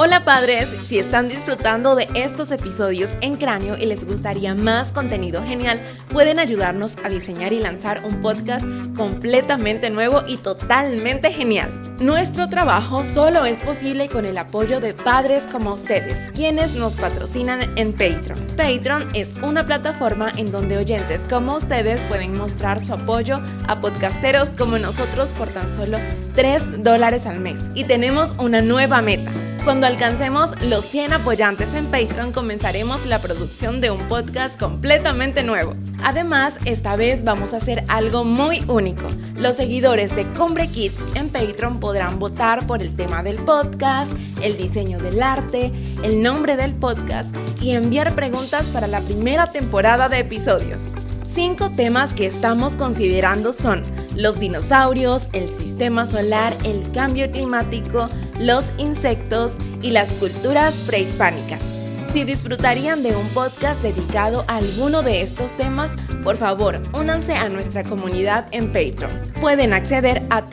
Hola padres, si están disfrutando de estos episodios en Cráneo y les gustaría más contenido genial, pueden ayudarnos a diseñar y lanzar un podcast completamente nuevo y totalmente genial. Nuestro trabajo solo es posible con el apoyo de padres como ustedes, quienes nos patrocinan en Patreon. Patreon es una plataforma en donde oyentes como ustedes pueden mostrar su apoyo a podcasteros como nosotros por tan solo $3 al mes. Y tenemos una nueva meta. Cuando alcancemos los 100 apoyantes en Patreon, comenzaremos la producción de un podcast completamente nuevo. Además, esta vez vamos a hacer algo muy único. Los seguidores de Cumbre Kids en Patreon podrán votar por el tema del podcast, el diseño del arte, el nombre del podcast y enviar preguntas para la primera temporada de episodios. 5 temas que estamos considerando son los dinosaurios, el sistema solar, el cambio climático, los insectos y las culturas prehispánicas. Si disfrutarían de un podcast dedicado a alguno de estos temas, por favor, únanse a nuestra comunidad en Patreon. Pueden acceder a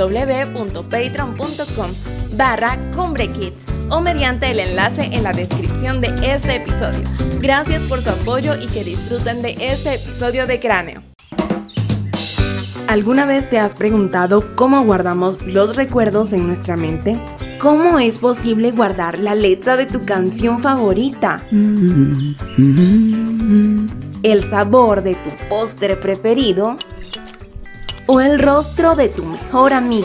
www.patreon.com/CumbreKids o mediante el enlace en la descripción de este episodio. Gracias por su apoyo y que disfruten de este episodio de Cráneo. ¿Alguna vez te has preguntado cómo guardamos los recuerdos en nuestra mente? ¿Cómo es posible guardar la letra de tu canción favorita? ¿El sabor de tu postre preferido? ¿O el rostro de tu mejor amigo?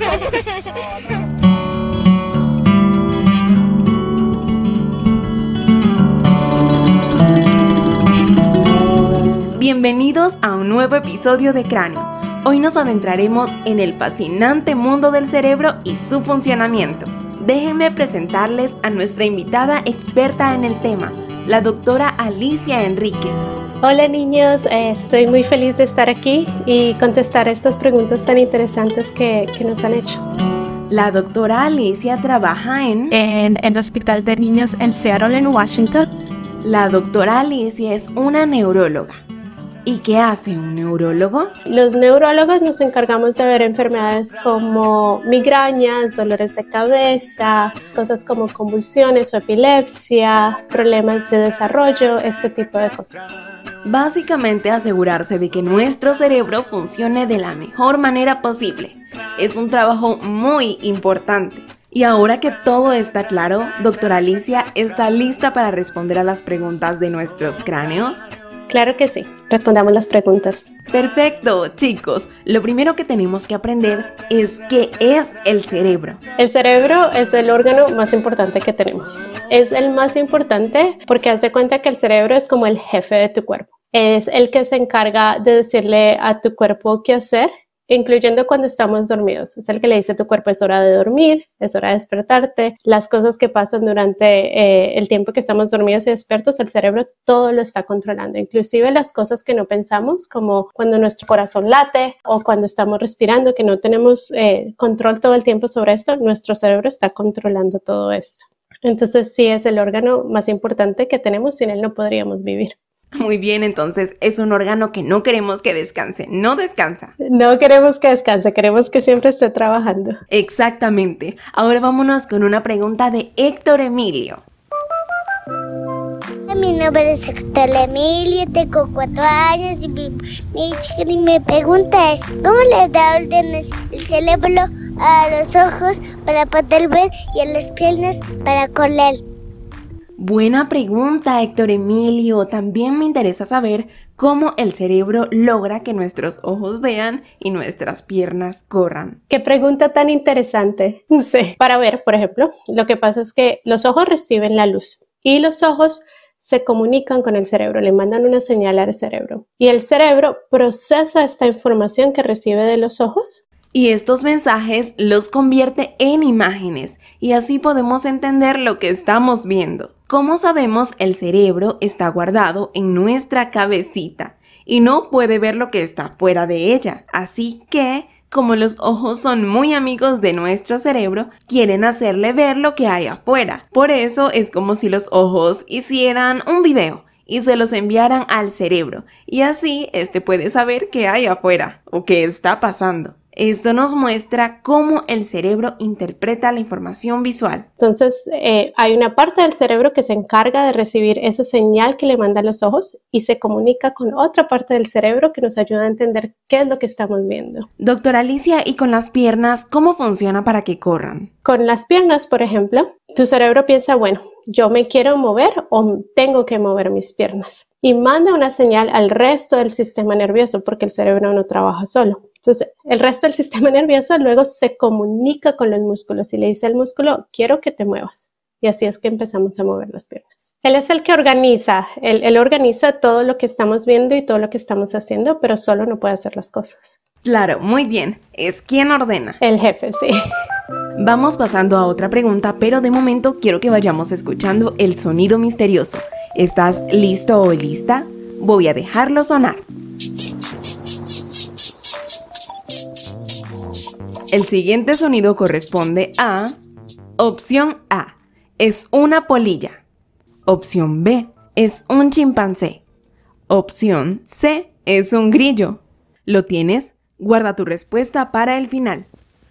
Bienvenidos a un nuevo episodio de Cráneo. Hoy nos adentraremos en el fascinante mundo del cerebro y su funcionamiento. Déjenme presentarles a nuestra invitada experta en el tema, la doctora Alicia Enríquez. Hola niños, estoy muy feliz de estar aquí y contestar estas preguntas tan interesantes que nos han hecho. La doctora Alicia trabaja en el Hospital de Niños en Seattle, en Washington. La doctora Alicia es una neuróloga. ¿Y qué hace un neurólogo? Los neurólogos nos encargamos de ver enfermedades como migrañas, dolores de cabeza, cosas como convulsiones o epilepsia, problemas de desarrollo, este tipo de cosas. Básicamente asegurarse de que nuestro cerebro funcione de la mejor manera posible. Es un trabajo muy importante. Y ahora que todo está claro, doctora Alicia, ¿está lista para responder a las preguntas de nuestros cráneos? Claro que sí, respondamos las preguntas. Perfecto, chicos. Lo primero que tenemos que aprender es qué es el cerebro. El cerebro es el órgano más importante que tenemos. Es el más importante porque haz de cuenta que el cerebro es como el jefe de tu cuerpo. Es el que se encarga de decirle a tu cuerpo qué hacer, incluyendo cuando estamos dormidos. Es el que le dice a tu cuerpo es hora de dormir, es hora de despertarte. Las cosas que pasan durante el tiempo que estamos dormidos y despiertos, el cerebro todo lo está controlando. Inclusive las cosas que no pensamos, como cuando nuestro corazón late o cuando estamos respirando, que no tenemos control todo el tiempo sobre esto, nuestro cerebro está controlando todo esto. Entonces sí es el órgano más importante que tenemos, sin él no podríamos vivir. Muy bien, entonces es un órgano que no queremos que descanse, no descansa. No queremos que descanse, queremos que siempre esté trabajando. Exactamente. Ahora vámonos con una pregunta de Héctor Emilio. Mi nombre es Héctor Emilio, tengo 4 años y mi pregunta es, ¿cómo le da órdenes el cerebro a los ojos para poder ver y a las piernas para correr? Buena pregunta, Héctor Emilio. También me interesa saber cómo el cerebro logra que nuestros ojos vean y nuestras piernas corran. Qué pregunta tan interesante. Sí. Para ver, por ejemplo, lo que pasa es que los ojos reciben la luz y los ojos se comunican con el cerebro, le mandan una señal al cerebro y el cerebro procesa esta información que recibe de los ojos. Y estos mensajes los convierte en imágenes y así podemos entender lo que estamos viendo. Como sabemos, el cerebro está guardado en nuestra cabecita y no puede ver lo que está fuera de ella. Así que, como los ojos son muy amigos de nuestro cerebro, quieren hacerle ver lo que hay afuera. Por eso es como si los ojos hicieran un video y se los enviaran al cerebro y así puede saber qué hay afuera o qué está pasando. Esto nos muestra cómo el cerebro interpreta la información visual. Entonces, hay una parte del cerebro que se encarga de recibir esa señal que le mandan los ojos y se comunica con otra parte del cerebro que nos ayuda a entender qué es lo que estamos viendo. Doctora Alicia, ¿y con las piernas cómo funciona para que corran? Con las piernas, por ejemplo, tu cerebro piensa, bueno, yo me quiero mover o tengo que mover mis piernas. Y manda una señal al resto del sistema nervioso porque el cerebro no trabaja solo. Entonces, el resto del sistema nervioso luego se comunica con los músculos y le dice al músculo, quiero que te muevas. Y así es que empezamos a mover las piernas. Él es el que organiza, él organiza todo lo que estamos viendo y todo lo que estamos haciendo, pero solo no puede hacer las cosas. Claro, muy bien. Es quien ordena. El jefe, sí. Vamos pasando a otra pregunta, pero de momento quiero que vayamos escuchando el sonido misterioso. ¿Estás listo o lista? Voy a dejarlo sonar. El siguiente sonido corresponde a... Opción A, es una polilla. Opción B, es un chimpancé. Opción C, es un grillo. ¿Lo tienes? Guarda tu respuesta para el final.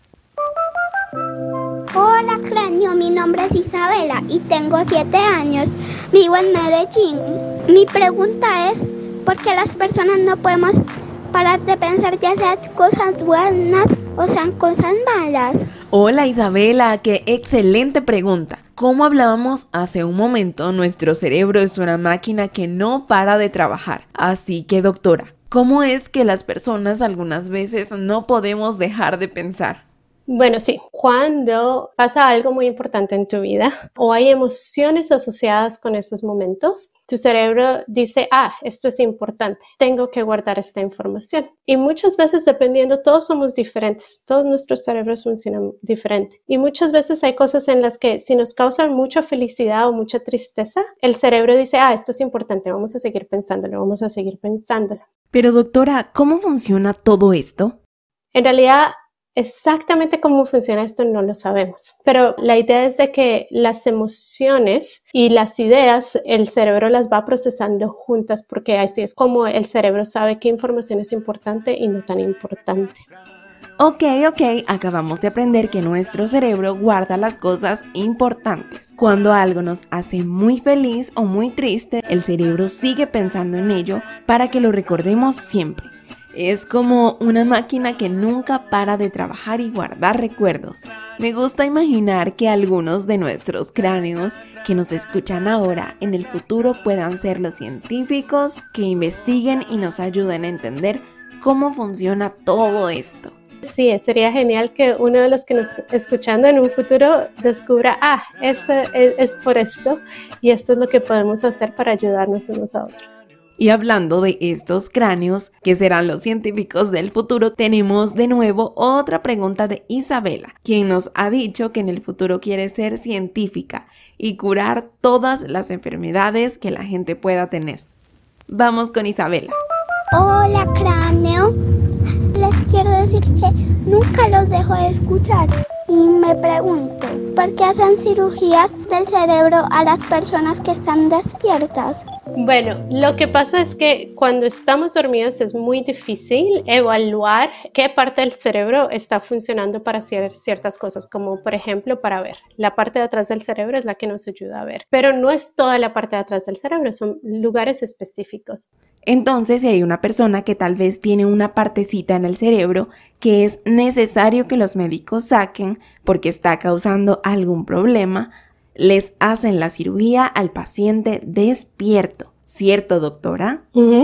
Hola Cráneo, mi nombre es Isabela y tengo 7 años. Vivo en Medellín. Mi pregunta es, ¿por qué las personas no podemos parar de pensar ya sean cosas buenas o sean cosas malas? Hola Isabela, qué excelente pregunta. Como hablábamos hace un momento, nuestro cerebro es una máquina que no para de trabajar. Así que doctora, ¿cómo es que las personas algunas veces no podemos dejar de pensar? Bueno, sí, cuando pasa algo muy importante en tu vida o hay emociones asociadas con esos momentos, tu cerebro dice, esto es importante, tengo que guardar esta información. Y muchas veces, dependiendo, todos somos diferentes, todos nuestros cerebros funcionan diferente. Y muchas veces hay cosas en las que si nos causan mucha felicidad o mucha tristeza, el cerebro dice, esto es importante, vamos a seguir pensándolo, vamos a seguir pensándolo. Pero doctora, ¿cómo funciona todo esto? En realidad, exactamente cómo funciona esto no lo sabemos, pero la idea es de que las emociones y las ideas, el cerebro las va procesando juntas porque así es como el cerebro sabe qué información es importante y no tan importante. Ok, acabamos de aprender que nuestro cerebro guarda las cosas importantes. Cuando algo nos hace muy feliz o muy triste, el cerebro sigue pensando en ello para que lo recordemos siempre. Es como una máquina que nunca para de trabajar y guardar recuerdos. Me gusta imaginar que algunos de nuestros cráneos que nos escuchan ahora en el futuro puedan ser los científicos que investiguen y nos ayuden a entender cómo funciona todo esto. Sí, sería genial que uno de los que nos está escuchando en un futuro descubra, esto es por esto y esto es lo que podemos hacer para ayudarnos unos a otros. Y hablando de estos cráneos, que serán los científicos del futuro, tenemos de nuevo otra pregunta de Isabela, quien nos ha dicho que en el futuro quiere ser científica y curar todas las enfermedades que la gente pueda tener. Vamos con Isabela. Hola Cráneo, les quiero decir que nunca los dejo de escuchar y me pregunto, ¿por qué hacen cirugías del cerebro a las personas que están despiertas? Bueno, lo que pasa es que cuando estamos dormidos es muy difícil evaluar qué parte del cerebro está funcionando para hacer ciertas cosas, como por ejemplo para ver. La parte de atrás del cerebro es la que nos ayuda a ver, pero no es toda la parte de atrás del cerebro, son lugares específicos. Entonces, si hay una persona que tal vez tiene una partecita en el cerebro que es necesario que los médicos saquen porque está causando algún problema, les hacen la cirugía al paciente despierto. ¿Cierto, doctora?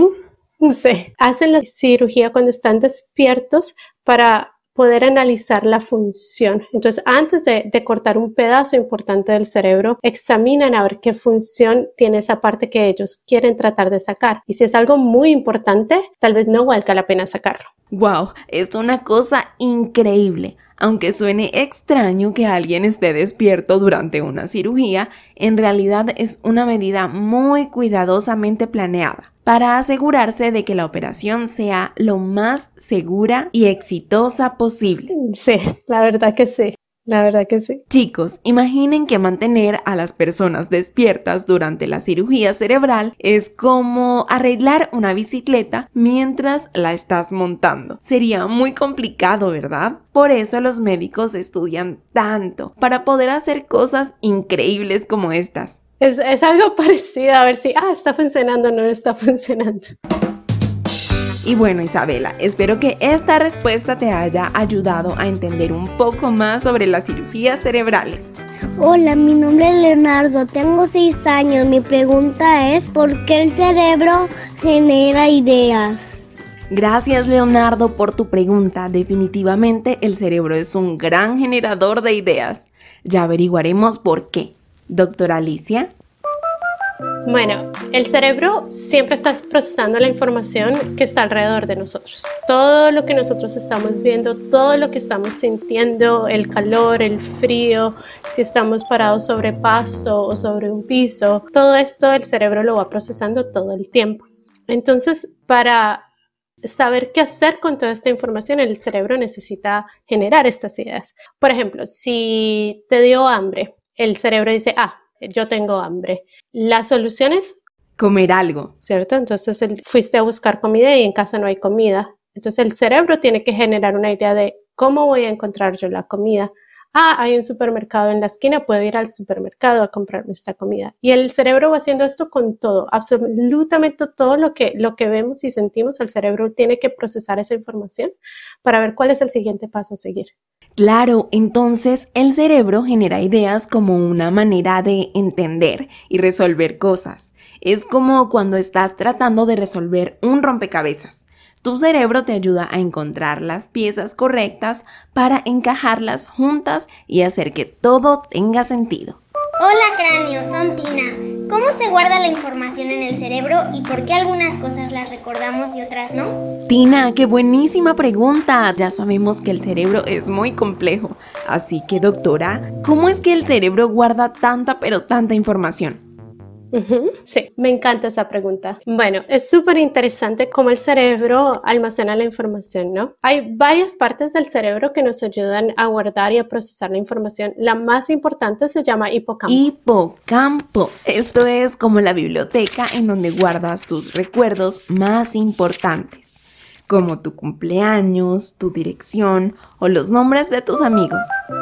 Sí, hacen la cirugía cuando están despiertos para poder analizar la función. Entonces, antes de cortar un pedazo importante del cerebro, examinan a ver qué función tiene esa parte que ellos quieren tratar de sacar. Y si es algo muy importante, tal vez no valga la pena sacarlo. ¡Wow! Es una cosa increíble. Aunque suene extraño que alguien esté despierto durante una cirugía, en realidad es una medida muy cuidadosamente planeada para asegurarse de que la operación sea lo más segura y exitosa posible. Sí, la verdad que sí. La verdad que sí. Chicos, imaginen que mantener a las personas despiertas durante la cirugía cerebral es como arreglar una bicicleta mientras la estás montando. Sería muy complicado, ¿verdad? Por eso los médicos estudian tanto, para poder hacer cosas increíbles como estas. Es algo parecido, a ver si está funcionando o no está funcionando. Y bueno, Isabela, espero que esta respuesta te haya ayudado a entender un poco más sobre las cirugías cerebrales. Hola, mi nombre es Leonardo, tengo 6 años. Mi pregunta es, ¿por qué el cerebro genera ideas? Gracias, Leonardo, por tu pregunta. Definitivamente el cerebro es un gran generador de ideas. Ya averiguaremos por qué. Doctora Alicia. Bueno, el cerebro siempre está procesando la información que está alrededor de nosotros. Todo lo que nosotros estamos viendo, todo lo que estamos sintiendo, el calor, el frío, si estamos parados sobre pasto o sobre un piso, todo esto el cerebro lo va procesando todo el tiempo. Entonces, para saber qué hacer con toda esta información, el cerebro necesita generar estas ideas. Por ejemplo, si te dio hambre, el cerebro dice, yo tengo hambre. La solución es comer algo, ¿cierto? Entonces fuiste a buscar comida y en casa no hay comida. Entonces el cerebro tiene que generar una idea de cómo voy a encontrar yo la comida. Hay un supermercado en la esquina, puedo ir al supermercado a comprarme esta comida. Y el cerebro va haciendo esto con todo, absolutamente todo lo que vemos y sentimos. El cerebro tiene que procesar esa información para ver cuál es el siguiente paso a seguir. Claro, entonces el cerebro genera ideas como una manera de entender y resolver cosas. Es como cuando estás tratando de resolver un rompecabezas. Tu cerebro te ayuda a encontrar las piezas correctas para encajarlas juntas y hacer que todo tenga sentido. Hola Cráneo, son Tina. ¿Cómo se guarda la información en el cerebro y por qué algunas cosas las recordamos y otras no? Tina, qué buenísima pregunta. Ya sabemos que el cerebro es muy complejo. Así que, doctora, ¿cómo es que el cerebro guarda tanta información? Sí, me encanta esa pregunta. Bueno, es súper interesante cómo el cerebro almacena la información, ¿no? Hay varias partes del cerebro que nos ayudan a guardar y a procesar la información. La más importante se llama hipocampo. Hipocampo. Esto es como la biblioteca en donde guardas tus recuerdos más importantes, como tu cumpleaños, tu dirección o los nombres de tus amigos.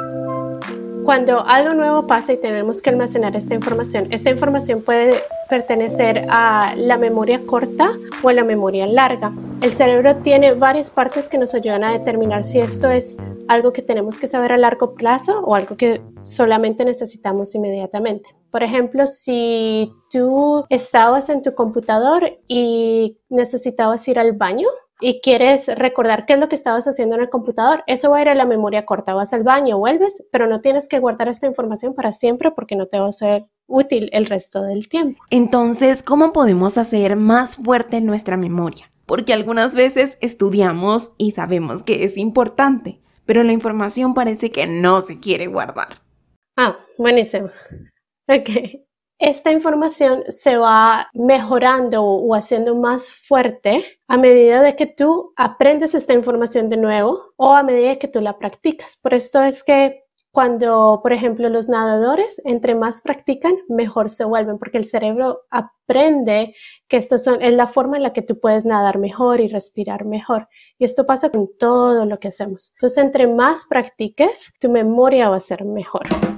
Cuando algo nuevo pasa y tenemos que almacenar esta información puede pertenecer a la memoria corta o a la memoria larga. El cerebro tiene varias partes que nos ayudan a determinar si esto es algo que tenemos que saber a largo plazo o algo que solamente necesitamos inmediatamente. Por ejemplo, si tú estabas en tu computador y necesitabas ir al baño, y quieres recordar qué es lo que estabas haciendo en el computador, eso va a ir a la memoria corta. Vas al baño, vuelves, pero no tienes que guardar esta información para siempre porque no te va a ser útil el resto del tiempo. Entonces, ¿cómo podemos hacer más fuerte nuestra memoria? Porque algunas veces estudiamos y sabemos que es importante, pero la información parece que no se quiere guardar. Buenísimo. Ok. Esta información se va mejorando o haciendo más fuerte a medida de que tú aprendes esta información de nuevo o a medida que tú la practicas. Por esto es que cuando, por ejemplo, los nadadores, entre más practican, mejor se vuelven, porque el cerebro aprende que es la forma en la que tú puedes nadar mejor y respirar mejor. Y esto pasa con todo lo que hacemos. Entonces, entre más practiques, tu memoria va a ser mejor.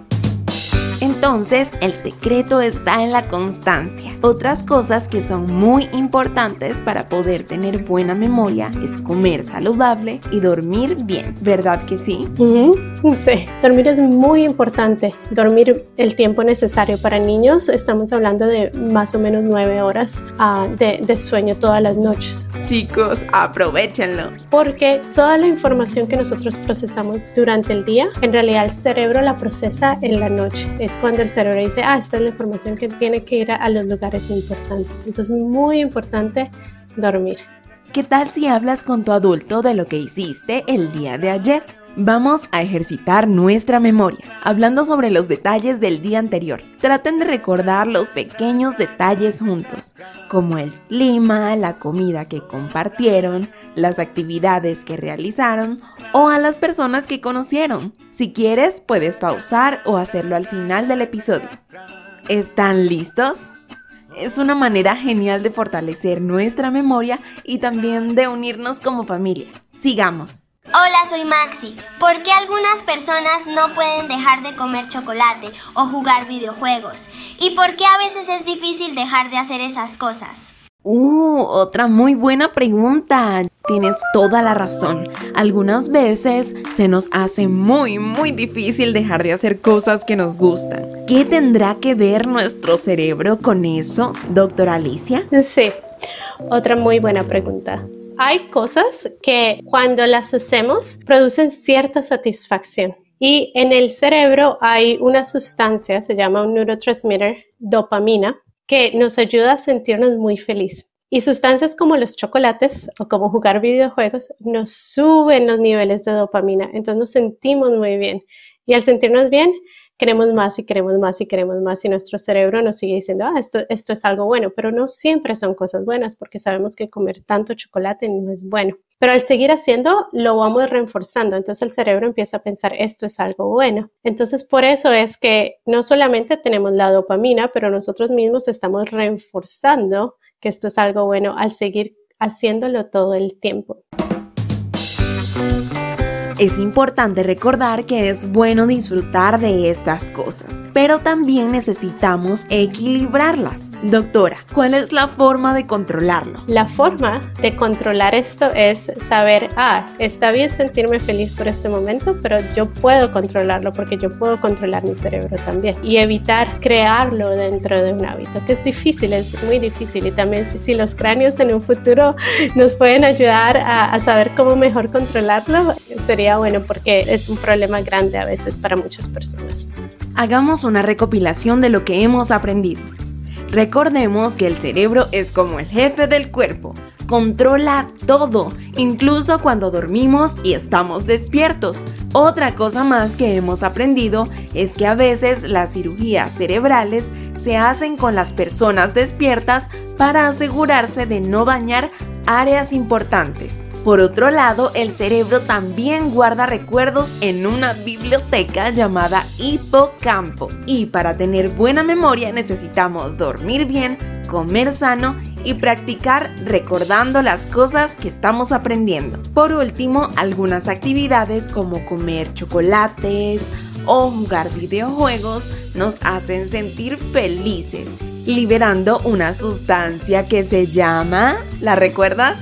Entonces, el secreto está en la constancia. Otras cosas que son muy importantes para poder tener buena memoria es comer saludable y dormir bien, ¿verdad que sí? Sí, dormir es muy importante. Dormir el tiempo necesario para niños, estamos hablando de más o menos 9 horas de sueño todas las noches. Chicos, aprovéchenlo. Porque toda la información que nosotros procesamos durante el día, en realidad el cerebro la procesa en la noche. Es cuando el cerebro dice, esta es la información que tiene que ir a los lugares importantes. Entonces es muy importante dormir. ¿Qué tal si hablas con tu adulto de lo que hiciste el día de ayer? Vamos a ejercitar nuestra memoria, hablando sobre los detalles del día anterior. Traten de recordar los pequeños detalles juntos, como el clima, la comida que compartieron, las actividades que realizaron o a las personas que conocieron. Si quieres, puedes pausar o hacerlo al final del episodio. ¿Están listos? Es una manera genial de fortalecer nuestra memoria y también de unirnos como familia. Sigamos. Hola, soy Maxi. ¿Por qué algunas personas no pueden dejar de comer chocolate o jugar videojuegos? ¿Y por qué a veces es difícil dejar de hacer esas cosas? Otra muy buena pregunta. Tienes toda la razón. Algunas veces se nos hace muy difícil dejar de hacer cosas que nos gustan. ¿Qué tendrá que ver nuestro cerebro con eso, doctora Alicia? Sí, otra muy buena pregunta. Hay cosas que cuando las hacemos producen cierta satisfacción y en el cerebro hay una sustancia, se llama un neurotransmitter, dopamina, que nos ayuda a sentirnos muy felices. Y sustancias como los chocolates o como jugar videojuegos nos suben los niveles de dopamina, entonces nos sentimos muy bien y al sentirnos bien queremos más y queremos más y queremos más y nuestro cerebro nos sigue diciendo, esto es algo bueno, pero no siempre son cosas buenas porque sabemos que comer tanto chocolate no es bueno. Pero al seguir haciendo, lo vamos reforzando, entonces el cerebro empieza a pensar, esto es algo bueno. Entonces por eso es que no solamente tenemos la dopamina, pero nosotros mismos estamos reforzando que esto es algo bueno al seguir haciéndolo todo el tiempo. Es importante recordar que es bueno disfrutar de estas cosas, pero también necesitamos equilibrarlas. Doctora, ¿cuál es la forma de controlarlo? La forma de controlar esto es saber, está bien sentirme feliz por este momento, pero yo puedo controlarlo porque yo puedo controlar mi cerebro también y evitar crearlo dentro de un hábito, que es difícil, es muy difícil y también si los cráneos en un futuro nos pueden ayudar a saber cómo mejor controlarlo, sería bueno porque es un problema grande a veces para muchas personas. Hagamos una recopilación de lo que hemos aprendido. Recordemos que el cerebro es como el jefe del cuerpo. Controla todo, incluso cuando dormimos y estamos despiertos. Otra cosa más que hemos aprendido es que a veces las cirugías cerebrales se hacen con las personas despiertas para asegurarse de no dañar áreas importantes. Por otro lado, el cerebro también guarda recuerdos en una biblioteca llamada hipocampo. Y para tener buena memoria necesitamos dormir bien, comer sano y practicar recordando las cosas que estamos aprendiendo. Por último, algunas actividades como comer chocolates o jugar videojuegos nos hacen sentir felices, liberando una sustancia que se llama, ¿la recuerdas?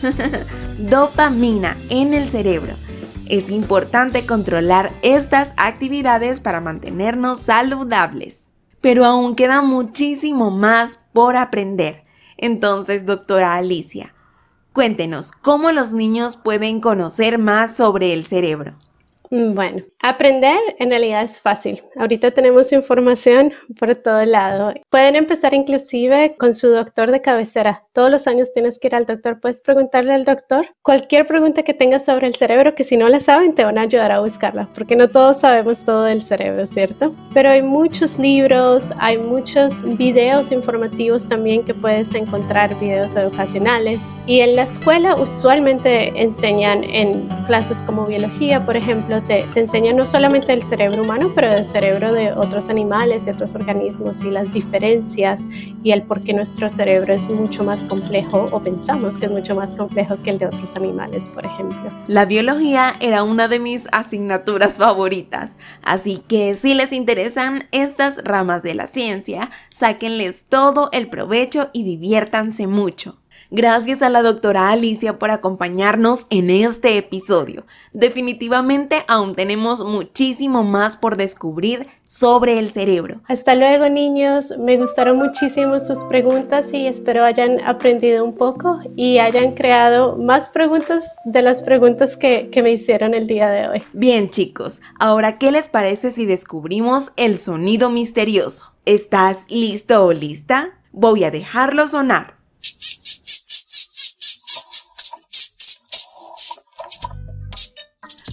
Dopamina en el cerebro. Es importante controlar estas actividades para mantenernos saludables. Pero aún queda muchísimo más por aprender. Entonces, doctora Alicia, cuéntenos cómo los niños pueden conocer más sobre el cerebro. Bueno, aprender en realidad es fácil. Ahorita tenemos información por todo lado. Pueden empezar inclusive con su doctor de cabecera. Todos los años tienes que ir al doctor. Puedes preguntarle al doctor cualquier pregunta que tengas sobre el cerebro, que si no la saben te van a ayudar a buscarla, porque no todos sabemos todo del cerebro, ¿cierto? Pero hay muchos libros, hay muchos videos informativos también que puedes encontrar, videos educacionales. Y en la escuela usualmente enseñan en clases como biología, por ejemplo, te enseñan no solamente el cerebro humano, pero el cerebro de otros animales y otros organismos y las diferencias y el por qué nuestro cerebro es mucho más complejo o pensamos que es mucho más complejo que el de otros animales, por ejemplo. La biología era una de mis asignaturas favoritas, así que si les interesan estas ramas de la ciencia, sáquenles todo el provecho y diviértanse mucho. Gracias a la doctora Alicia por acompañarnos en este episodio. Definitivamente aún tenemos muchísimo más por descubrir sobre el cerebro. Hasta luego, niños. Me gustaron muchísimo sus preguntas y espero hayan aprendido un poco y hayan creado más preguntas de las preguntas que me hicieron el día de hoy. Bien, chicos, ahora ¿qué les parece si descubrimos el sonido misterioso? ¿Estás listo o lista? Voy a dejarlo sonar.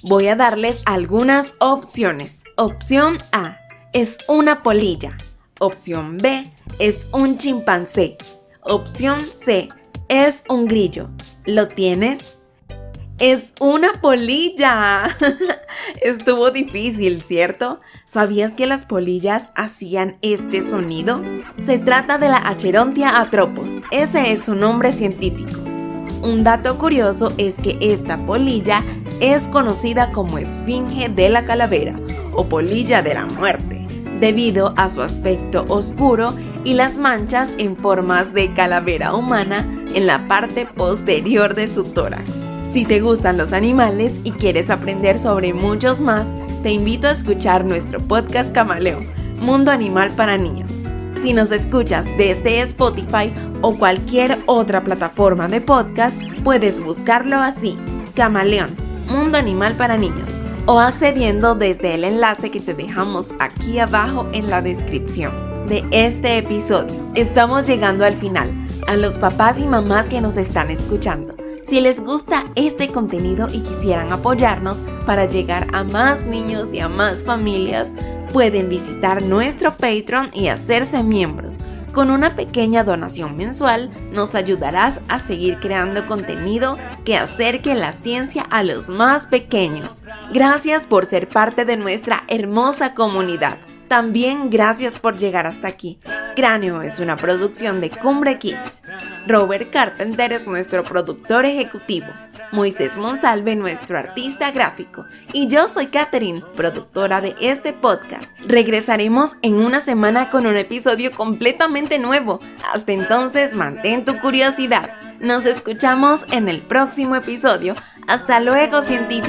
Voy a darles algunas opciones. Opción A, es una polilla. Opción B, es un chimpancé. Opción C, es un grillo. ¿Lo tienes? ¡Es una polilla! Estuvo difícil, ¿cierto? ¿Sabías que las polillas hacían este sonido? Se trata de la Acherontia atropos. Ese es su nombre científico. Un dato curioso es que esta polilla es conocida como esfinge de la calavera o polilla de la muerte, debido a su aspecto oscuro y las manchas en formas de calavera humana en la parte posterior de su tórax. Si te gustan los animales y quieres aprender sobre muchos más, te invito a escuchar nuestro podcast Camaleón, Mundo Animal para Niños. Si nos escuchas desde Spotify o cualquier otra plataforma de podcast, puedes buscarlo así, Camaleón, Mundo Animal para Niños, o accediendo desde el enlace que te dejamos aquí abajo en la descripción de este episodio. Estamos llegando al final. A los papás y mamás que nos están escuchando, si les gusta este contenido y quisieran apoyarnos para llegar a más niños y a más familias, pueden visitar nuestro Patreon y hacerse miembros. Con una pequeña donación mensual nos ayudarás a seguir creando contenido que acerque la ciencia a los más pequeños. Gracias por ser parte de nuestra hermosa comunidad. También gracias por llegar hasta aquí. Cráneo es una producción de Cumbre Kids. Robert Carpenter es nuestro productor ejecutivo. Moisés Monsalve, nuestro artista gráfico. Y yo soy Catherine, productora de este podcast. Regresaremos en una semana con un episodio completamente nuevo. Hasta entonces, mantén tu curiosidad. Nos escuchamos en el próximo episodio. Hasta luego, científicos.